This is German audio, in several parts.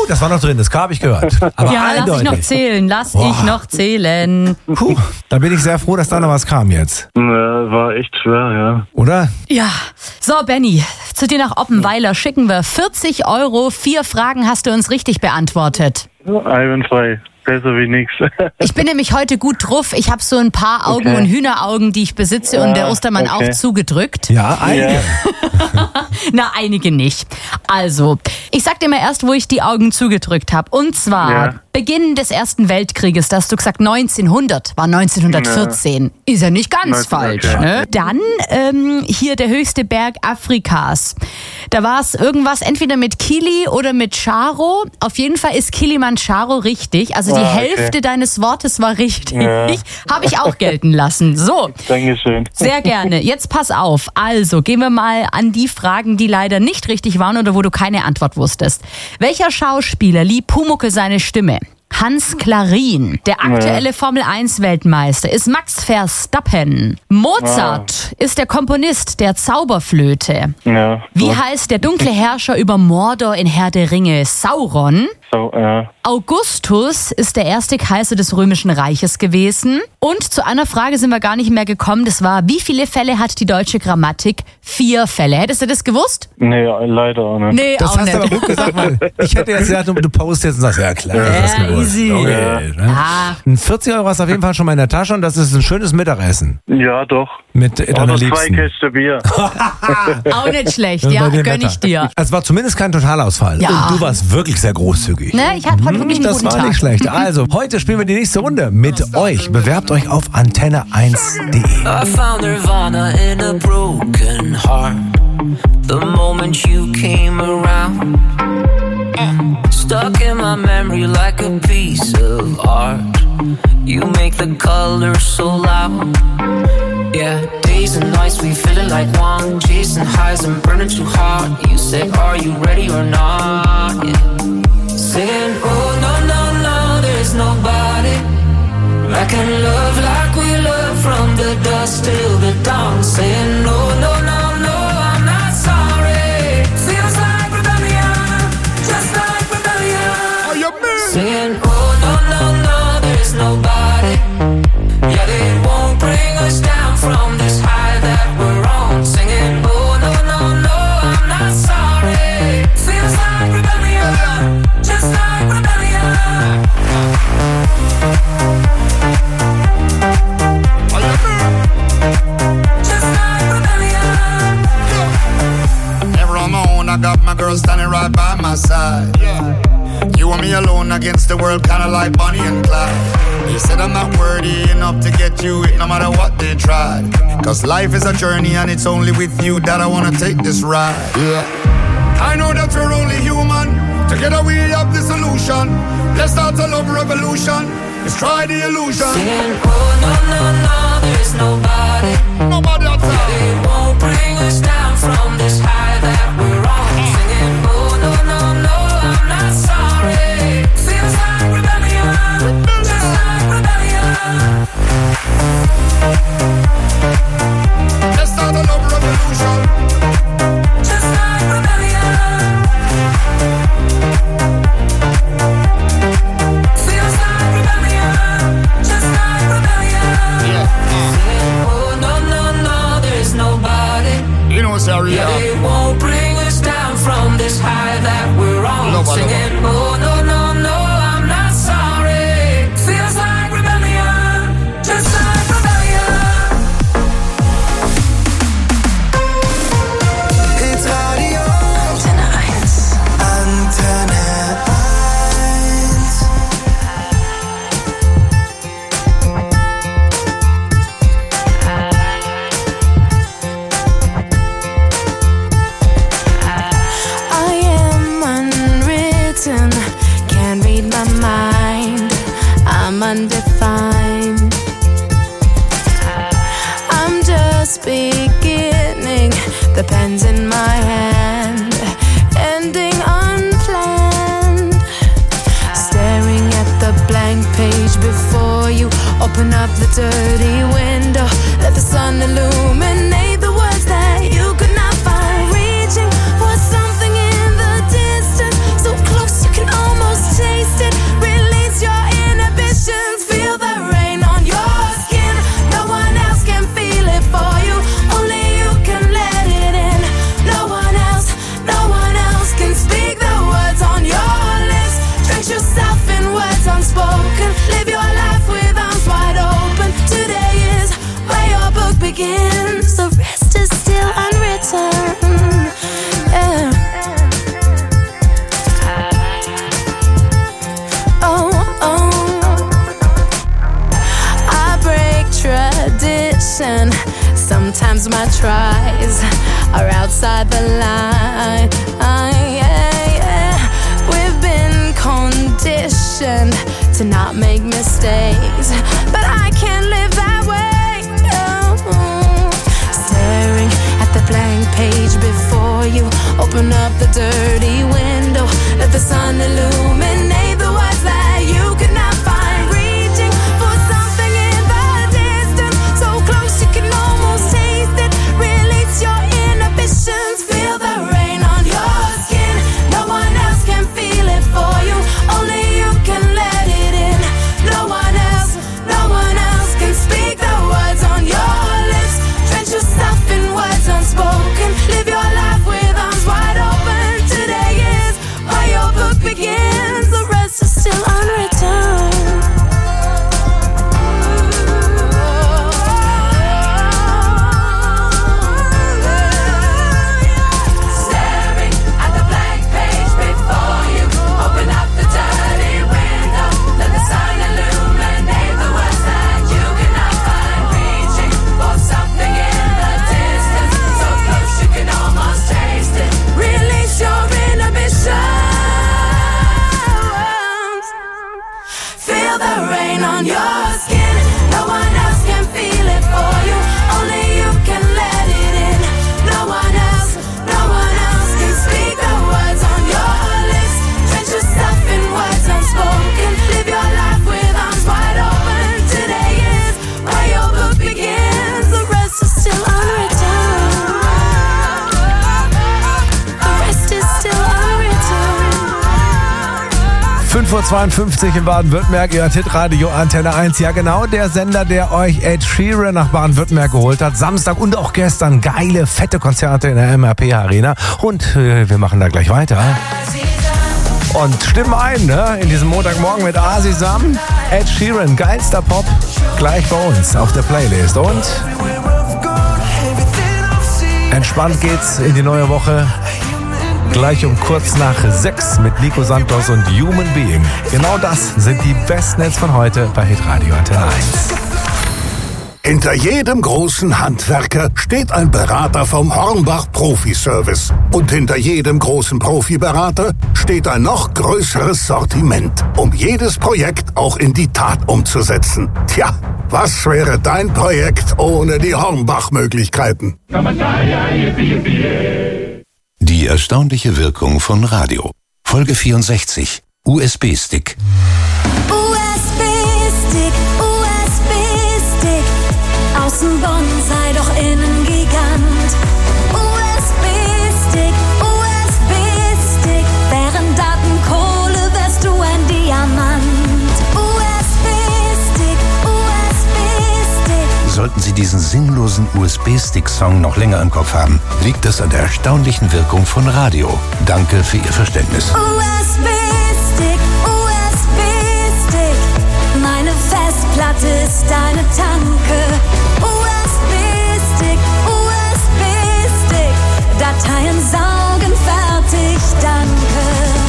Das war noch drin, das habe ich gehört. Aber Ja, lass ich noch zählen. Puh, da bin ich sehr froh, dass da noch was kam jetzt. War echt schwer, ja. Oder? Ja. So, Benny, zu dir nach Oppenweiler schicken wir 40 €. 4 Fragen hast du uns richtig beantwortet. Einwandfrei. Besser wie nichts. Ich bin nämlich heute gut drauf. Ich habe so ein paar Augen und Hühneraugen, die ich besitze und der Ostermann auch zugedrückt. Ja, einige. Ja. Na, einige nicht. Also, ich sag dir mal erst, wo ich die Augen zugedrückt habe. Und zwar Beginn des Ersten Weltkrieges. Da hast du gesagt 1900, war 1914. Ist ja nicht ganz falsch. Ne? Dann hier der höchste Berg Afrikas. Da war es irgendwas entweder mit Kili oder mit Charo. Auf jeden Fall ist Kilimanjaro richtig. Also die Hälfte deines Wortes war richtig. Ja. Habe ich auch gelten lassen. So. Dankeschön. Sehr gerne. Jetzt pass auf. Also gehen wir mal an die Fragen, die leider nicht richtig waren oder wo du keine Antwort wusstest. Welcher Schauspieler lieh Pumuckl seine Stimme? Hans Klarin. Der aktuelle Formel-1-Weltmeister ist Max Verstappen. Mozart ist der Komponist der Zauberflöte. Ja. Wie heißt der dunkle Herrscher über Mordor in Herr der Ringe? Sauron. So, Augustus ist der erste Kaiser des Römischen Reiches gewesen. Und zu einer Frage sind wir gar nicht mehr gekommen. Das war, wie viele Fälle hat die deutsche Grammatik? 4 Fälle. Hättest du das gewusst? Nee, leider auch nicht. Nee, Das auch hast nicht. du aber gut gesagt, weil ich hätte jetzt gedacht, du postest jetzt und sagst, ja klar, das ist gewusst. easy. Okay, ne? Ein 40 € hast du auf jeden Fall schon mal in der Tasche und das ist ein schönes Mittagessen. Ja, doch. Mit deiner Oder 2 Liebsten. Kästen Bier. Auch nicht schlecht, Bei ja, dem gönn Wetter. ich dir. Es war zumindest kein Totalausfall. Ja. Und du warst wirklich sehr großzügig. Ne, ich hatte heute wirklich einen Das guten war Tag. nicht schlecht. Also, heute spielen wir die nächste Runde mit euch. Bewerbt euch auf antenne1.de. I found Nirvana in a broken heart. The moment you came around, stuck in my memory like a piece of art. You make the colors so loud. Yeah, days and nights we feeling like one, chasing highs and burning too hard. You said, are you ready or not? Yeah. Saying, oh no, no, no, there's nobody I can love like we love from the dusk till the dawn. Saying, no, no, no, no, I'm not sorry. Feels like rebellion, just like rebellion. Saying, oh no, no, no, there's nobody. Yeah, they won't bring us down from this high that we're on. Singing, oh no, no, no, I'm not sorry. Feels like rebellion, just like rebellion. Just like rebellion. Never on my own, I got my girl standing right by my side. You and me alone against the world, kinda like Bonnie and Clyde. They said I'm not worthy enough to get you it, no matter what they tried. Cause life is a journey and it's only with you that I wanna take this ride. I know that we're only human. Together we have the solution. Let's start a love revolution. Let's try the illusion. Saying, oh no, no, no, there's nobody. Nobody outside. They won't bring us down from this high that we're on. Singing, oh no, no, no, I'm not sorry. Feels like rebellion, just like rebellion. Let's start a love revolution. Just like rebellion. Feels like rebellion, just like rebellion. Saying, oh no, no, no, there's nobody. You know, sorry, Yeah, they won't bring us down from this high that we're on. Nobody. Singing, oh no, no, no, I'm not sorry. Feels like rebellion, just like rebellion. It's Radio Antenne 1. Antenne 1. I am unwritten, can't read my mind. I'm undefined. I'm just beginning, the pen's in my hand, ending unplanned. Staring at the blank page before you, open up the dirty window, let the sun illuminate the words that you could not find. Reaching for something in the distance, so close you can almost to not make mistakes, but I can't live that way. No. Staring at the blank page before you, open up the dirty window, let the sun illuminate the words that you could not find. Reaching for something in the distance, so close you can almost taste it. Release your inhibitions, feel the rain on your skin. No one else can feel it for you, only you can let it in. No one else can speak the words on your lips. Drench yourself in words unspoken, live your life with arms wide open. Today is where your book begins, the rest is still unwritten. Staring at the blank page before you, open up the dirty window, let the sun illuminate the words that you cannot find. Reaching for something in the distance, so close you can almost taste it. Release your inhibitions, feel the rain on your skin. No one else can feel it for you, only you can let it in. No one else can speak the words on your lips. Drench yourself in words unspoken, live your life with arms wide open. Today is where your book begins, the rest is still unwritten. The rest is still unwritten. 5:52 Uhr in Baden-Württemberg, ihr Hitradio Antenne 1. Ja genau, der Sender, der euch Ed Sheeran nach Baden-Württemberg geholt hat. Samstag und auch gestern geile, fette Konzerte in der MRP Arena. Und wir machen da gleich weiter. Und stimmen ein, ne? In diesem Montagmorgen mit Asisam. Ed Sheeran, geilster Pop, gleich bei uns auf der Playlist. Und entspannt geht's in die neue Woche. Gleich um kurz nach 6 mit Nico Santos und Human Being. Genau das sind die besten Hits von heute bei Hitradio Antenne 1. Hinter jedem großen Handwerker steht ein Berater vom Hornbach Profi-Service. Und hinter jedem großen Profiberater steht ein noch größeres Sortiment, um jedes Projekt auch in die Tat umzusetzen. Tja, was wäre dein Projekt ohne die Hornbach-Möglichkeiten? Die erstaunliche Wirkung von Radio. Folge 64. USB-Stick. USB-Stick, USB-Stick. Außen Bonsai, doch innen Gigant. USB-Stick, USB-Stick. Wären Daten Kohle, wärst du ein Diamant. USB-Stick, USB-Stick. Sollten Sie diesen sinnlosen USB-Stick-Song noch länger im Kopf haben, liegt das an der erstaunlichen Wirkung von Radio. Danke für Ihr Verständnis. USB-Stick, USB-Stick. Meine Festplatte ist deine Tanke. USB-Stick, USB-Stick. Dateien saugen, fertig, danke.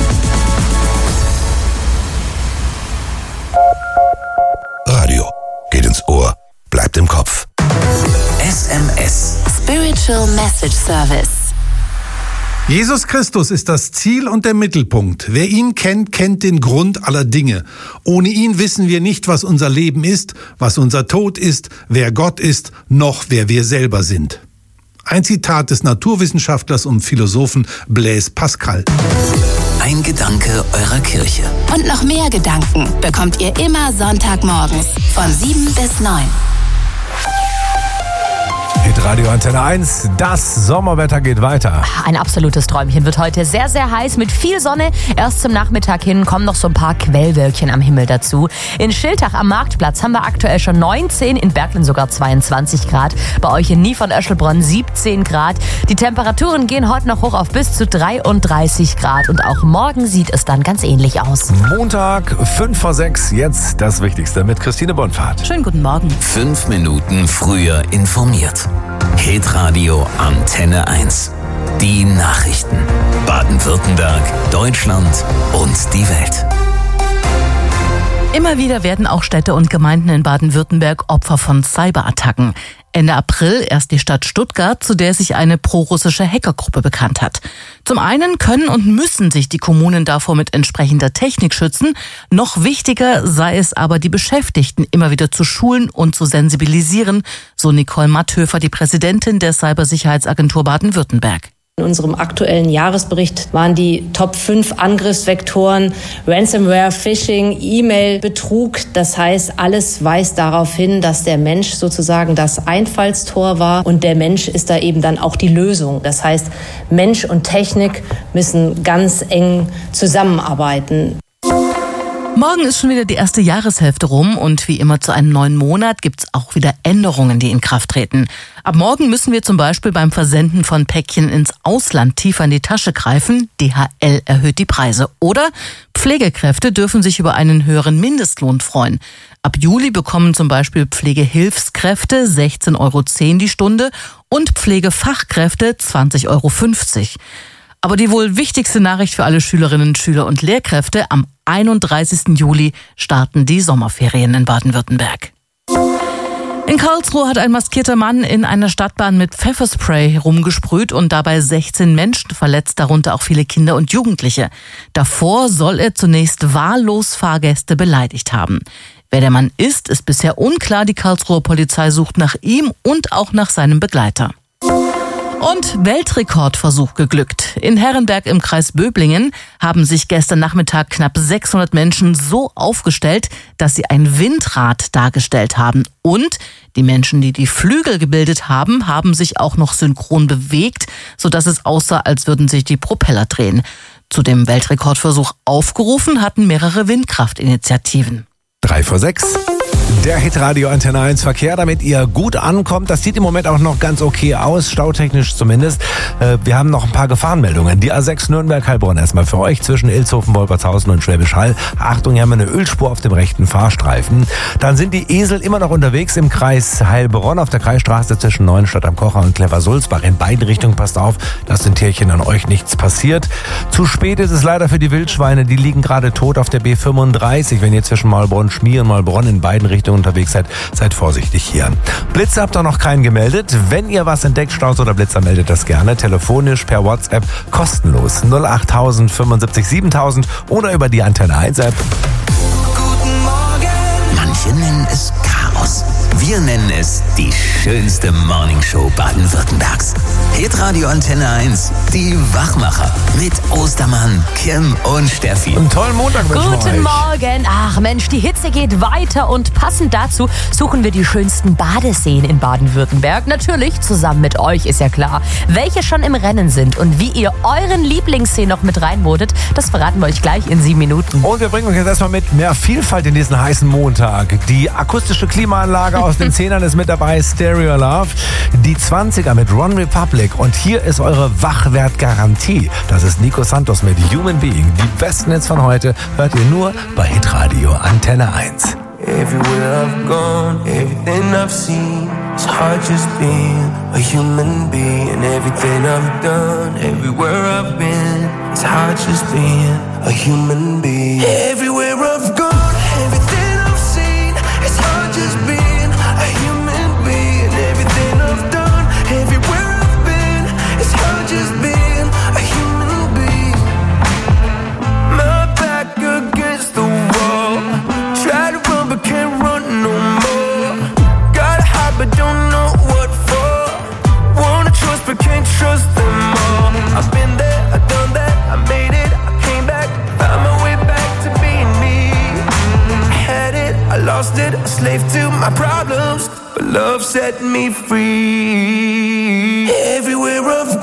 Radio geht ins Ohr, bleibt im Kopf. SMS. Spiritual Message Service. Jesus Christus ist das Ziel und der Mittelpunkt. Wer ihn kennt, kennt den Grund aller Dinge. Ohne ihn wissen wir nicht, was unser Leben ist, was unser Tod ist, wer Gott ist, noch wer wir selber sind. Ein Zitat des Naturwissenschaftlers und Philosophen Blaise Pascal. Ein Gedanke eurer Kirche. Und noch mehr Gedanken bekommt ihr immer Sonntagmorgens von 7 bis 9. Hitradio Antenne 1, das Sommerwetter geht weiter. Ein absolutes Träumchen, wird heute sehr, sehr heiß mit viel Sonne. Erst zum Nachmittag hin kommen noch so ein paar Quellwölkchen am Himmel dazu. In Schiltach am Marktplatz haben wir aktuell schon 19, in Berglen sogar 22 Grad. Bei euch in Niefern-Öschelbronn 17 Grad. Die Temperaturen gehen heute noch hoch auf bis zu 33 Grad. Und auch morgen sieht es dann ganz ähnlich aus. Montag, 5 vor 6, jetzt das Wichtigste mit Christine Bonfahrt. Schönen guten Morgen. 5 Minuten früher informiert. Hitradio Antenne 1. Die Nachrichten. Baden-Württemberg, Deutschland und die Welt. Immer wieder werden auch Städte und Gemeinden in Baden-Württemberg Opfer von Cyberattacken. Ende April erst die Stadt Stuttgart, zu der sich eine prorussische Hackergruppe bekannt hat. Zum einen können und müssen sich die Kommunen davor mit entsprechender Technik schützen. Noch wichtiger sei es aber, die Beschäftigten immer wieder zu schulen und zu sensibilisieren, so Nicole Matthöfer, die Präsidentin der Cybersicherheitsagentur Baden-Württemberg. In unserem aktuellen Jahresbericht waren die Top 5 Angriffsvektoren Ransomware, Phishing, E-Mail-Betrug. Das heißt, alles weist darauf hin, dass der Mensch sozusagen das Einfallstor war und der Mensch ist da eben dann auch die Lösung. Das heißt, Mensch und Technik müssen ganz eng zusammenarbeiten. Morgen ist schon wieder die erste Jahreshälfte rum und wie immer zu einem neuen Monat gibt's auch wieder Änderungen, die in Kraft treten. Ab morgen müssen wir zum Beispiel beim Versenden von Päckchen ins Ausland tiefer in die Tasche greifen. DHL erhöht die Preise. Oder Pflegekräfte dürfen sich über einen höheren Mindestlohn freuen. Ab Juli bekommen zum Beispiel Pflegehilfskräfte 16,10 € die Stunde und Pflegefachkräfte 20,50 €. Aber die wohl wichtigste Nachricht für alle Schülerinnen, Schüler und Lehrkräfte: am 31. Juli starten die Sommerferien in Baden-Württemberg. In Karlsruhe hat ein maskierter Mann in einer Stadtbahn mit Pfefferspray herumgesprüht und dabei 16 Menschen verletzt, darunter auch viele Kinder und Jugendliche. Davor soll er zunächst wahllos Fahrgäste beleidigt haben. Wer der Mann ist bisher unklar. Die Karlsruher Polizei sucht nach ihm und auch nach seinem Begleiter. Und Weltrekordversuch geglückt. In Herrenberg im Kreis Böblingen haben sich gestern Nachmittag knapp 600 Menschen so aufgestellt, dass sie ein Windrad dargestellt haben. Und die Menschen, die die Flügel gebildet haben, haben sich auch noch synchron bewegt, sodass es aussah, als würden sich die Propeller drehen. Zu dem Weltrekordversuch aufgerufen hatten mehrere Windkraftinitiativen. 5:03. Der Hitradio Antenne 1 Verkehr, damit ihr gut ankommt. Das sieht im Moment auch noch ganz okay aus, stautechnisch zumindest. Wir haben noch ein paar Gefahrenmeldungen. Die A6 Nürnberg-Heilbronn erstmal für euch zwischen Ilshofen, Wolpertshausen und Schwäbisch Hall. Achtung, hier haben wir eine Ölspur auf dem rechten Fahrstreifen. Dann sind die Esel immer noch unterwegs im Kreis Heilbronn auf der Kreisstraße zwischen Neuenstadt am Kocher und Cleversulzbach. In beiden Richtungen passt auf, dass den Tierchen an euch nichts passiert. Zu spät ist es leider für die Wildschweine. Die liegen gerade tot auf der B35. Wenn ihr zwischen Maulbronn, Schmier und Maulbronn in beiden Richtungen unterwegs seid vorsichtig hier. Blitze habt ihr noch keinen gemeldet. Wenn ihr was entdeckt, Staus oder Blitzer, meldet das gerne. Telefonisch per WhatsApp kostenlos 08000 75 7000 oder über die Antenne 1 App. Guten Morgen. Manche nennen es Chaos. Wir nennen es die schönste Morningshow Baden-Württembergs. Hitradio Antenne 1, die Wachmacher mit Ostermann, Kim und Steffi. Einen tollen Montag wünschen wir euch. Guten Morgen. Ach Mensch, die Hitze geht weiter und passend dazu suchen wir die schönsten Badeseen in Baden-Württemberg. Natürlich zusammen mit euch, ist ja klar. Welche schon im Rennen sind und wie ihr euren Lieblingssee noch mit reinbodet, das verraten wir euch gleich in 7 Minuten. Und wir bringen euch jetzt erstmal mit mehr Vielfalt in diesen heißen Montag. Die akustische Klimaanlage aus den 10ern ist mit dabei, Stereo Love. Die 20er mit Ron Republic. Und hier ist eure Wachwertgarantie. Das ist Nico Santos mit Human Being. Die besten Hits von heute hört ihr nur bei Hitradio Antenne 1. Everywhere I've gone, everything I've seen, it's hard just being a human being. Everything I've done, everywhere I've been, it's hard just being a human being. Everywhere I've gone, everything I've seen, it's hard just being a human being. Everything I've done, everywhere I've been, it's hard just being a human being. My back against the wall, try to run but can't run no more. Gotta hide but don't know what for. Wanna trust but can't trust them all. I've been there, I've done that, I made it, I came back, found my way back to being me. I had it, I lost it, a slave to my problems, but love set me free. Everywhere I've